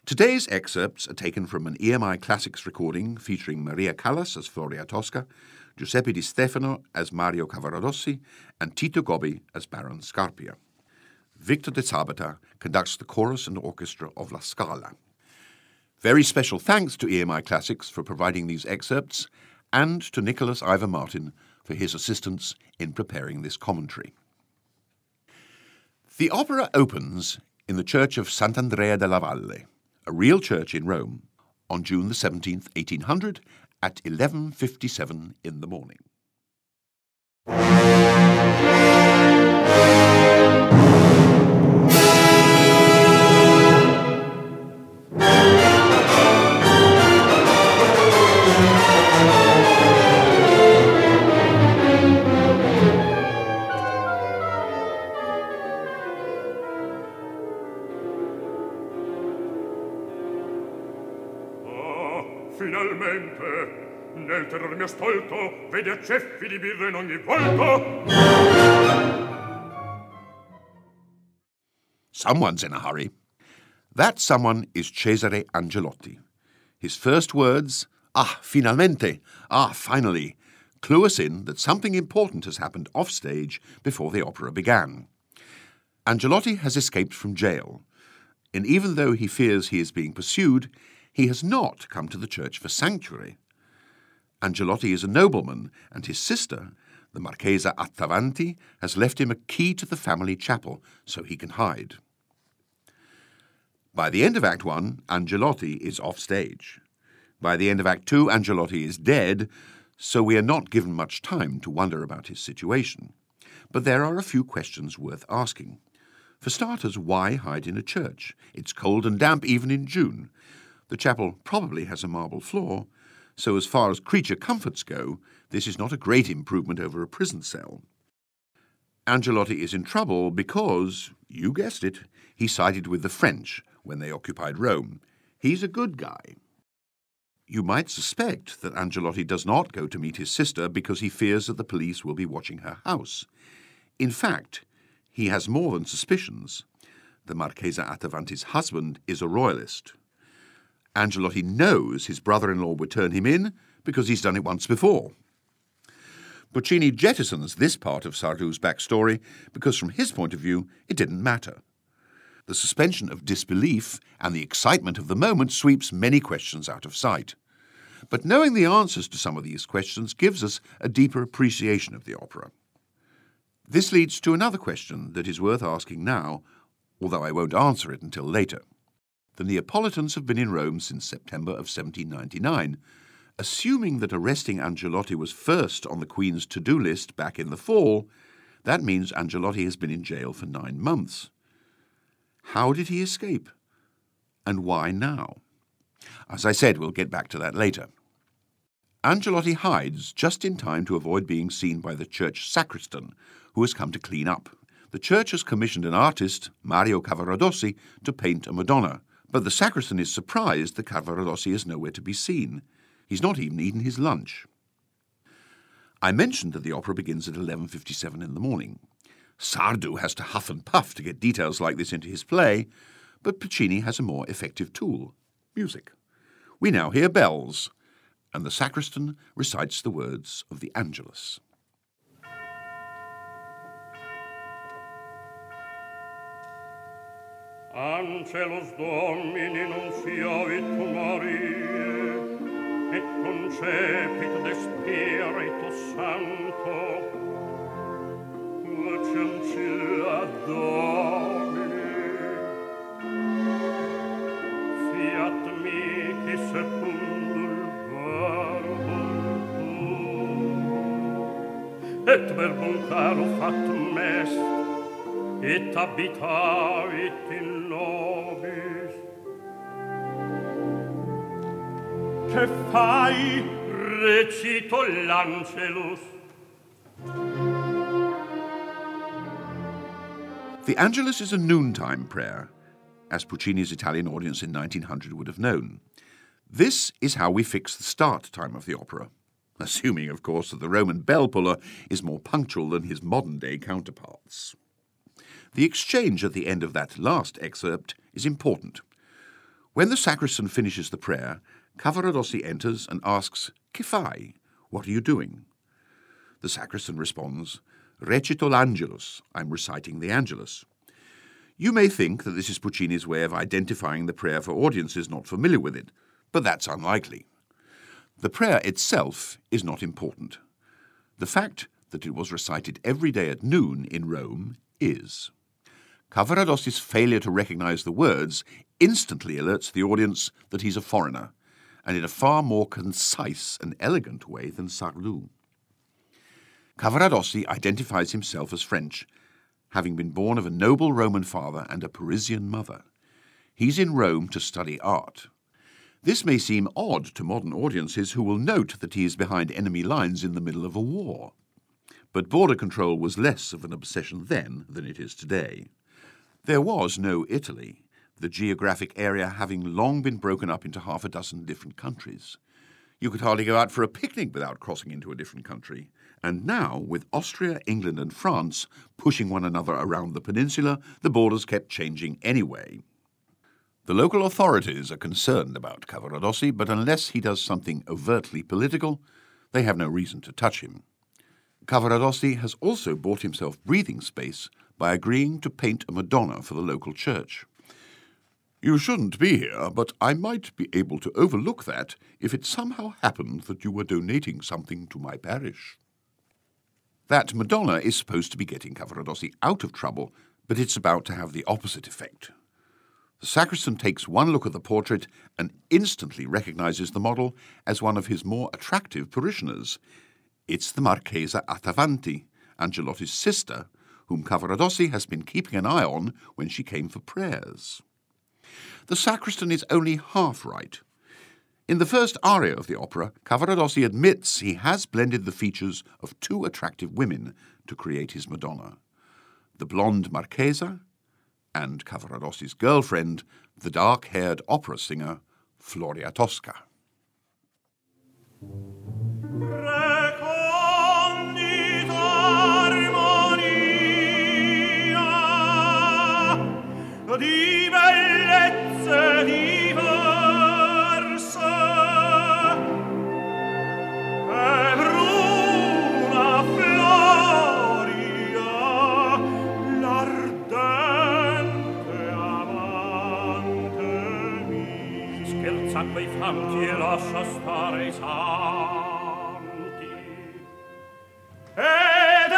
Today's excerpts are taken from an EMI Classics recording featuring Maria Callas as Floria Tosca, Giuseppe Di Stefano as Mario Cavaradossi, and Tito Gobbi as Baron Scarpia. Victor de Sabata conducts the chorus and orchestra of La Scala. Very special thanks to EMI Classics for providing these excerpts, and to Nicholas Ivor Martin for his assistance in preparing this commentary. The opera opens in the church of Sant'Andrea della Valle, a real church in Rome, on June the 17th, 1800, at 11:57 in the morning. Finalmente, nel terror mio stolto, vede ceffi di birra in ogni volto. Someone's in a hurry. That someone is Cesare Angelotti. His first words, finalmente, finally, clue us in that something important has happened offstage before the opera began. Angelotti has escaped from jail, and even though he fears he is being pursued, he has not come to the church for sanctuary. Angelotti is a nobleman, and his sister, the Marchesa Attavanti, has left him a key to the family chapel so he can hide. By the end of Act 1, Angelotti is off stage. By the end of Act 2, Angelotti is dead, so we are not given much time to wonder about his situation. But there are a few questions worth asking. For starters, why hide in a church? It's cold and damp even in June. The chapel probably has a marble floor, so as far as creature comforts go, this is not a great improvement over a prison cell. Angelotti is in trouble because, you guessed it, he sided with the French when they occupied Rome. He's a good guy. You might suspect that Angelotti does not go to meet his sister because he fears that the police will be watching her house. In fact, he has more than suspicions. The Marchesa Attavanti's husband is a royalist. Angelotti knows his brother-in-law would turn him in because he's done it once before. Puccini jettisons this part of Sardou's backstory because from his point of view it didn't matter. The suspension of disbelief and the excitement of the moment sweeps many questions out of sight. But knowing the answers to some of these questions gives us a deeper appreciation of the opera. This leads to another question that is worth asking now, although I won't answer it until later. The Neapolitans have been in Rome since September of 1799. Assuming that arresting Angelotti was first on the Queen's to-do list back in the fall, that means Angelotti has been in jail for 9 months. How did he escape? And why now? As I said, we'll get back to that later. Angelotti hides just in time to avoid being seen by the church sacristan, who has come to clean up. The church has commissioned an artist, Mario Cavaradossi, to paint a Madonna, but the sacristan is surprised that Cavaradossi is nowhere to be seen. He's not even eaten his lunch. I mentioned that the opera begins at 11:57 in the morning. Sardou has to huff and puff to get details like this into his play, but Puccini has a more effective tool, music. We now hear bells, and the sacristan recites the words of the Angelus. Angelus Domini nunciavit Mariae, et concepit de Spiritu Sancto, ut ancilla Domini, fiat mihi secundum verbum, et verbum caro factum est, et habitavit in nobis. Che fai? Recito l'Angelus. The Angelus is a noontime prayer, as Puccini's Italian audience in 1900 would have known. This is how we fix the start time of the opera, assuming, of course, that the Roman bell puller is more punctual than his modern-day counterparts. The exchange at the end of that last excerpt is important. When the sacristan finishes the prayer, Cavaradossi enters and asks, "Che fai? What are you doing?" The sacristan responds, "Recito l'Angelus, I'm reciting the Angelus." You may think that this is Puccini's way of identifying the prayer for audiences not familiar with it, but that's unlikely. The prayer itself is not important. The fact that it was recited every day at noon in Rome is. Cavaradossi's failure to recognize the words instantly alerts the audience that he's a foreigner, and in a far more concise and elegant way than Sardou. Cavaradossi identifies himself as French, having been born of a noble Roman father and a Parisian mother. He's in Rome to study art. This may seem odd to modern audiences who will note that he is behind enemy lines in the middle of a war. But border control was less of an obsession then than it is today. There was no Italy, the geographic area having long been broken up into half a dozen different countries. You could hardly go out for a picnic without crossing into a different country. And now, with Austria, England and France pushing one another around the peninsula, the borders kept changing anyway. The local authorities are concerned about Cavaradossi, but unless he does something overtly political, they have no reason to touch him. Cavaradossi has also bought himself breathing space by agreeing to paint a Madonna for the local church. "You shouldn't be here, but I might be able to overlook that if it somehow happened that you were donating something to my parish." That Madonna is supposed to be getting Cavaradossi out of trouble, but it's about to have the opposite effect. The sacristan takes one look at the portrait and instantly recognizes the model as one of his more attractive parishioners. It's the Marchesa Attavanti, Angelotti's sister, whom Cavaradossi has been keeping an eye on when she came for prayers. The sacristan is only half right. In the first aria of the opera, Cavaradossi admits he has blended the features of two attractive women to create his Madonna, the blonde Marchesa and Cavaradossi's girlfriend, the dark-haired opera singer Floria Tosca. Di bellezze diverse e bruna Floria, l'ardente amante mia. Scherza quei fanti e lascia stare i santi. Ed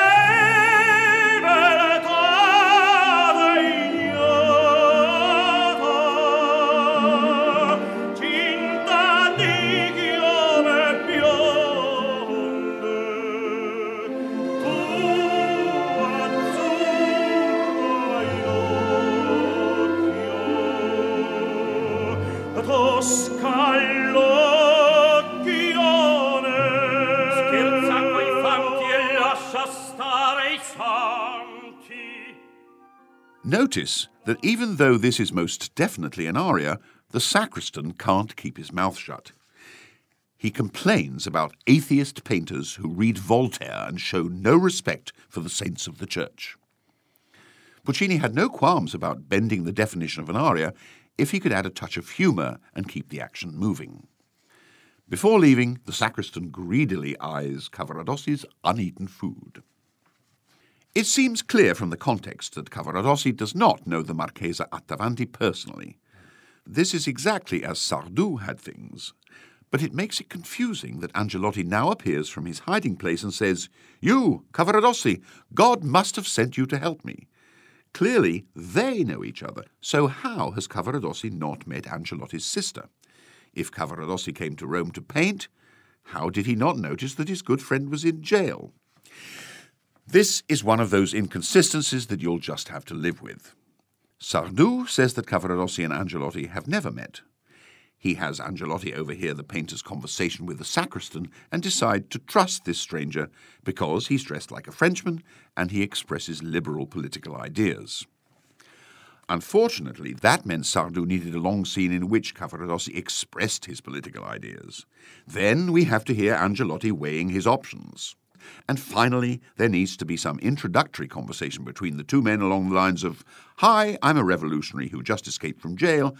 Notice that even though this is most definitely an aria, the sacristan can't keep his mouth shut. He complains about atheist painters who read Voltaire and show no respect for the saints of the church. Puccini had no qualms about bending the definition of an aria if he could add a touch of humour and keep the action moving. Before leaving, the sacristan greedily eyes Cavaradossi's uneaten food. It seems clear from the context that Cavaradossi does not know the Marchesa Attavanti personally. This is exactly as Sardou had things, but it makes it confusing that Angelotti now appears from his hiding place and says, "You, Cavaradossi, God must have sent you to help me." Clearly, they know each other, so how has Cavaradossi not met Angelotti's sister? If Cavaradossi came to Rome to paint, how did he not notice that his good friend was in jail? This is one of those inconsistencies that you'll just have to live with. Sardou says that Cavaradossi and Angelotti have never met. He has Angelotti overhear the painter's conversation with the sacristan and decide to trust this stranger because he's dressed like a Frenchman and he expresses liberal political ideas. Unfortunately, that meant Sardou needed a long scene in which Cavaradossi expressed his political ideas. Then we have to hear Angelotti weighing his options. And finally, there needs to be some introductory conversation between the two men along the lines of, "Hi, I'm a revolutionary who just escaped from jail.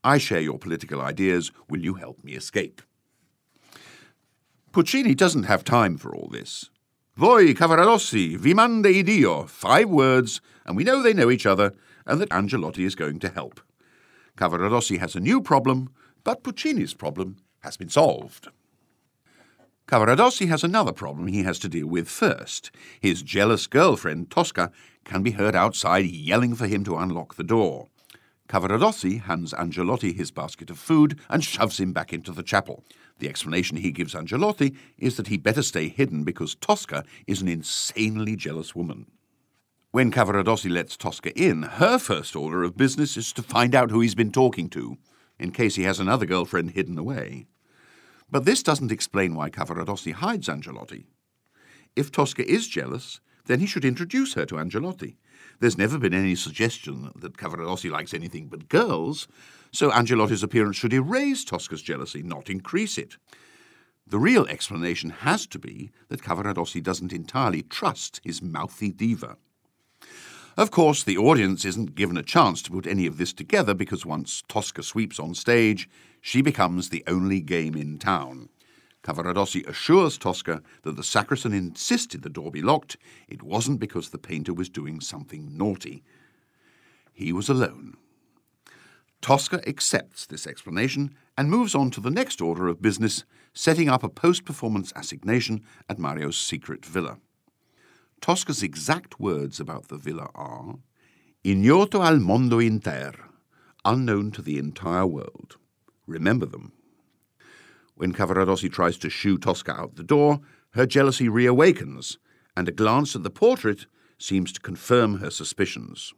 I share your political ideas. Will you help me escape? Puccini doesn't have time for all this. Voi, Cavaradossi, vi manda Dio. 5 words, and we know they know each other, and that Angelotti is going to help. Cavaradossi has a new problem, but Puccini's problem has been solved. Cavaradossi has another problem he has to deal with first. His jealous girlfriend, Tosca, can be heard outside yelling for him to unlock the door. Cavaradossi hands Angelotti his basket of food and shoves him back into the chapel. The explanation he gives Angelotti is that he better stay hidden because Tosca is an insanely jealous woman. When Cavaradossi lets Tosca in, her first order of business is to find out who he's been talking to, in case he has another girlfriend hidden away. But this doesn't explain why Cavaradossi hides Angelotti. If Tosca is jealous, then he should introduce her to Angelotti. There's never been any suggestion that Cavaradossi likes anything but girls, so Angelotti's appearance should erase Tosca's jealousy, not increase it. The real explanation has to be that Cavaradossi doesn't entirely trust his mouthy diva. Of course, the audience isn't given a chance to put any of this together because once Tosca sweeps on stage, she becomes the only game in town. Cavaradossi assures Tosca that the sacristan insisted the door be locked. It wasn't because the painter was doing something naughty. He was alone. Tosca accepts this explanation and moves on to the next order of business, setting up a post-performance assignation at Mario's secret villa. Tosca's exact words about the villa are, "Ignoto al mondo inter," unknown to the entire world. Remember them. When Cavaradossi tries to shoo Tosca out the door, her jealousy reawakens, and a glance at the portrait seems to confirm her suspicions.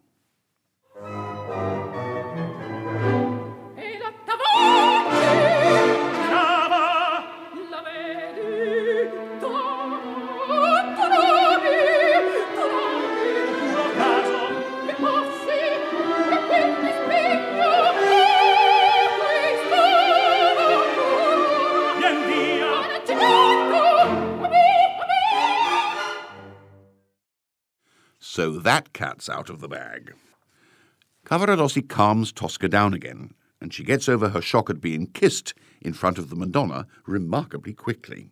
So that cat's out of the bag. Cavaradossi calms Tosca down again, and she gets over her shock at being kissed in front of the Madonna remarkably quickly.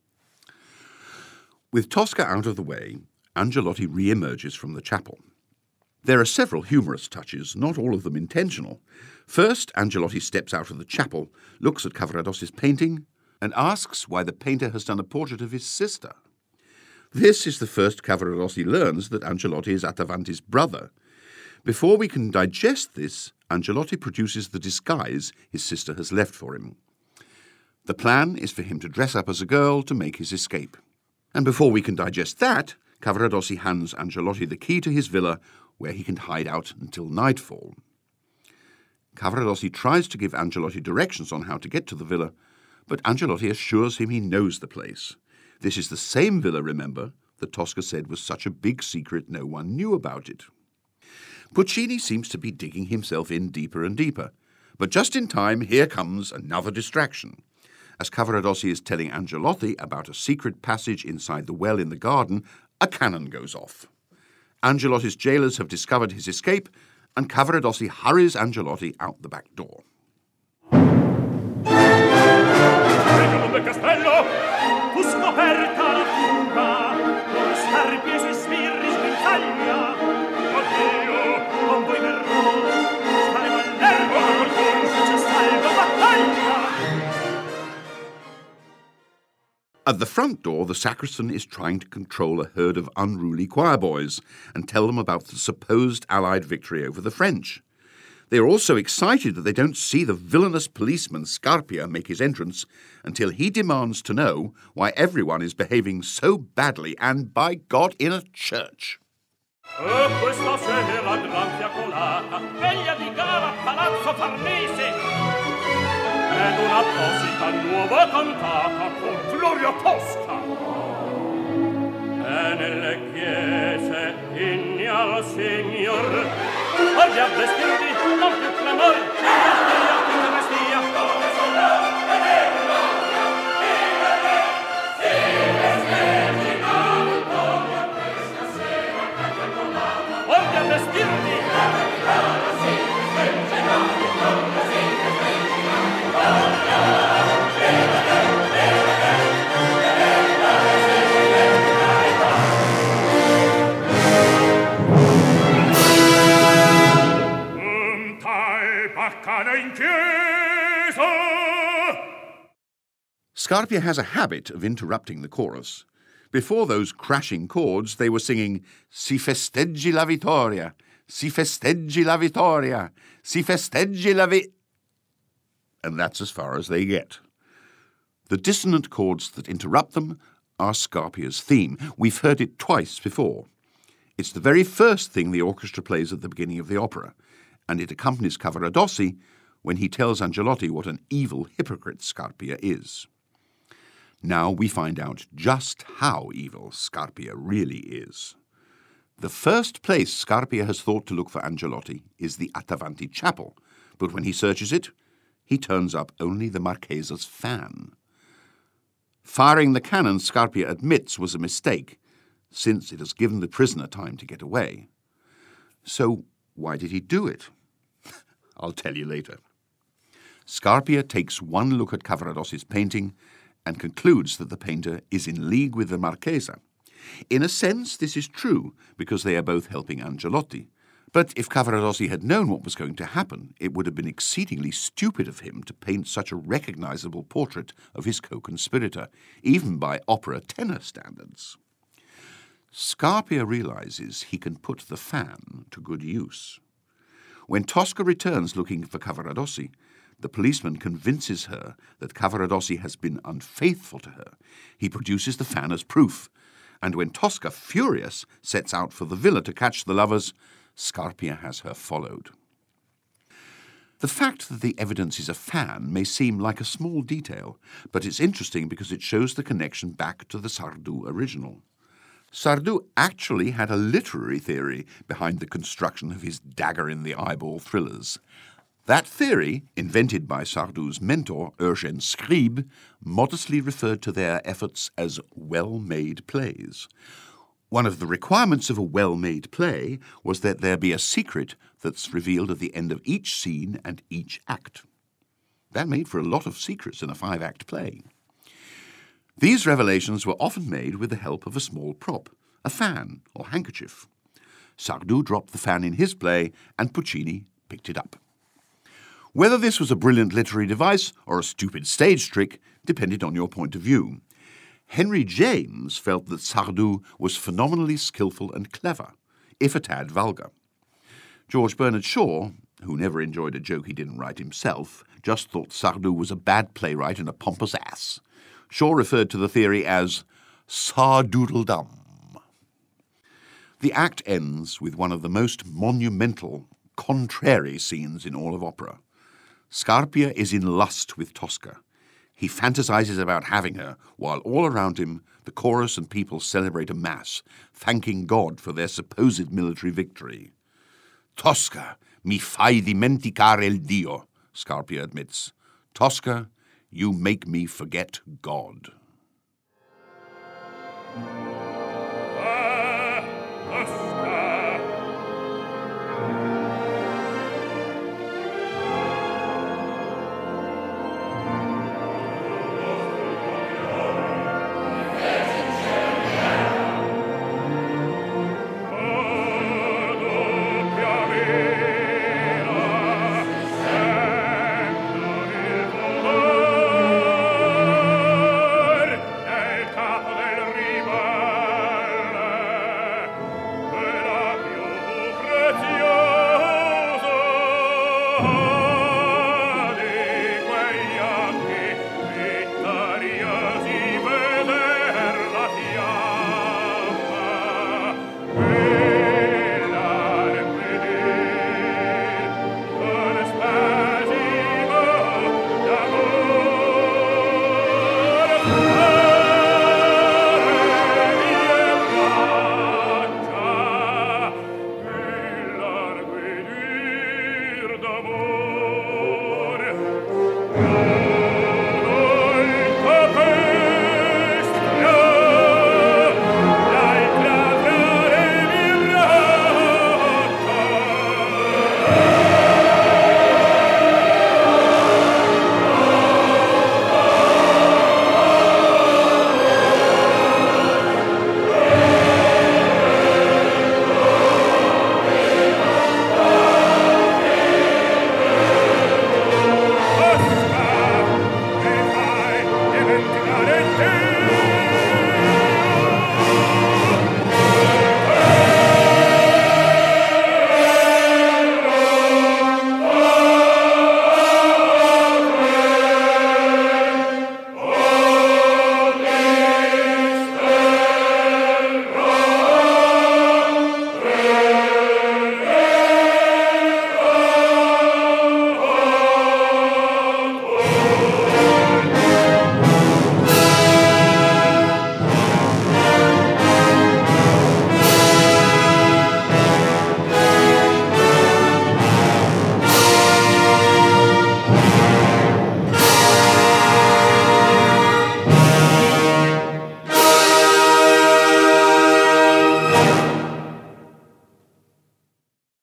With Tosca out of the way, Angelotti re-emerges from the chapel. There are several humorous touches, not all of them intentional. First, Angelotti steps out of the chapel, looks at Cavaradossi's painting, and asks why the painter has done a portrait of his sister. This is the first Cavaradossi learns that Angelotti is Attavanti's brother. Before we can digest this, Angelotti produces the disguise his sister has left for him. The plan is for him to dress up as a girl to make his escape. And before we can digest that, Cavaradossi hands Angelotti the key to his villa, where he can hide out until nightfall. Cavaradossi tries to give Angelotti directions on how to get to the villa, but Angelotti assures him he knows the place. This is the same villa, remember, that Tosca said was such a big secret no one knew about it. Puccini seems to be digging himself in deeper and deeper, but just in time here comes another distraction. As Cavaradossi is telling Angelotti about a secret passage inside the well in the garden, a cannon goes off. Angelotti's jailers have discovered his escape, and Cavaradossi hurries Angelotti out the back door. Fu scoperta la fuga, con scarpe e sui sbirri sbirtaglia. Oddio, con voi verrò, staremo all'erba, col concio c'è salvo battaglia. At the front door, the sacristan is trying to control a herd of unruly choir boys and tell them about the supposed Allied victory over the French. They are also excited that they don't see the villainous policeman Scarpia make his entrance until he demands to know why everyone is behaving so badly and, by God, in a church. Questa sera gran fiaccolata, veglia di gara a Palazzo Farnese, ed un'apposita nuova cantata con Gloria Tosca. E nelle chiese inni al Signor, oggi a vestirvi non più clamor, stia, come stia, come sola, ed è gloria, si vestirvi come questa sera canta comanda, oggi a vestirvi, si vestirvi come Campana in chiesa. Scarpia has a habit of interrupting the chorus. Before those crashing chords, they were singing Si festeggi la vittoria, si festeggi la vittoria, si festeggi la and that's as far as they get. The dissonant chords that interrupt them are Scarpia's theme. We've heard it twice before. It's the very first thing the orchestra plays at the beginning of the opera, and it accompanies Cavaradossi when he tells Angelotti what an evil hypocrite Scarpia is. Now we find out just how evil Scarpia really is. The first place Scarpia has thought to look for Angelotti is the Attavanti chapel, but when he searches it, he turns up only the Marchesa's fan. Firing the cannon, Scarpia admits, was a mistake, since it has given the prisoner time to get away. So why did he do it? I'll tell you later. Scarpia takes one look at Cavaradossi's painting and concludes that the painter is in league with the Marchesa. In a sense, this is true, because they are both helping Angelotti. But if Cavaradossi had known what was going to happen, it would have been exceedingly stupid of him to paint such a recognizable portrait of his co-conspirator, even by opera tenor standards. Scarpia realizes he can put the fan to good use. When Tosca returns looking for Cavaradossi, the policeman convinces her that Cavaradossi has been unfaithful to her. He produces the fan as proof, and when Tosca, furious, sets out for the villa to catch the lovers, Scarpia has her followed. The fact that the evidence is a fan may seem like a small detail, but it's interesting because it shows the connection back to the Sardou original. Sardou actually had a literary theory behind the construction of his dagger-in-the-eyeball thrillers. That theory, invented by Sardou's mentor, Eugène Scribe, modestly referred to their efforts as well-made plays. One of the requirements of a well-made play was that there be a secret that's revealed at the end of each scene and each act. That made for a lot of secrets in a 5-act play. These revelations were often made with the help of a small prop, a fan or handkerchief. Sardou dropped the fan in his play, and Puccini picked it up. Whether this was a brilliant literary device or a stupid stage trick depended on your point of view. Henry James felt that Sardou was phenomenally skillful and clever, if a tad vulgar. George Bernard Shaw, who never enjoyed a joke he didn't write himself, just thought Sardou was a bad playwright and a pompous ass. Shaw referred to the theory as Sardoodle-dum. The act ends with one of the most monumental, contrary scenes in all of opera. Scarpia is in lust with Tosca. He fantasizes about having her, while all around him the chorus and people celebrate a mass, thanking God for their supposed military victory. Tosca, mi fai dimenticare il Dio, Scarpia admits. Tosca, you make me forget God. d'amor